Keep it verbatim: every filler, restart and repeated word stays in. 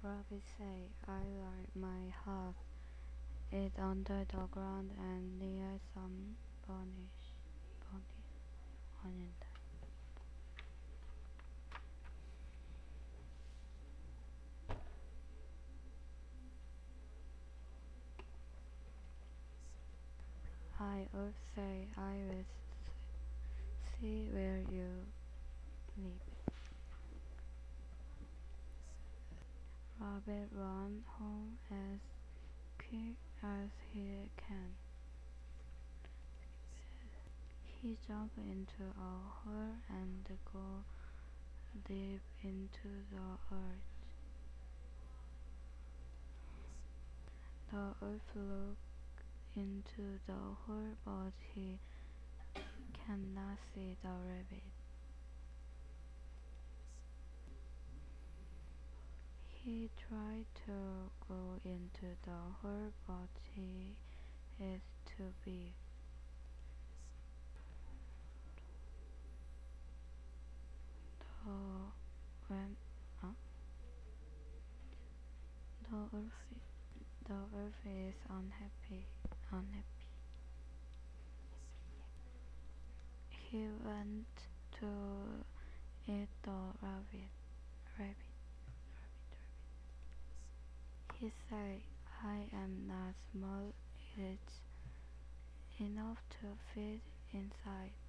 Rabbit say, I like my house. It's under the ground and near some bunnies. bunnies 아닌데. I would say I will see where you live. Rabbit ran home as quick as he can. He jumped into a hole and got deep into the earth. The wolf looked into the hole, but he cannot see the rabbit. He tried to go into the hole, but he is too big. The when uh, the wolf the wolf is unhappy. Unhappy. He went to eat the rabbit. Rabbit. He said, "I am not small. It's enough to fit inside."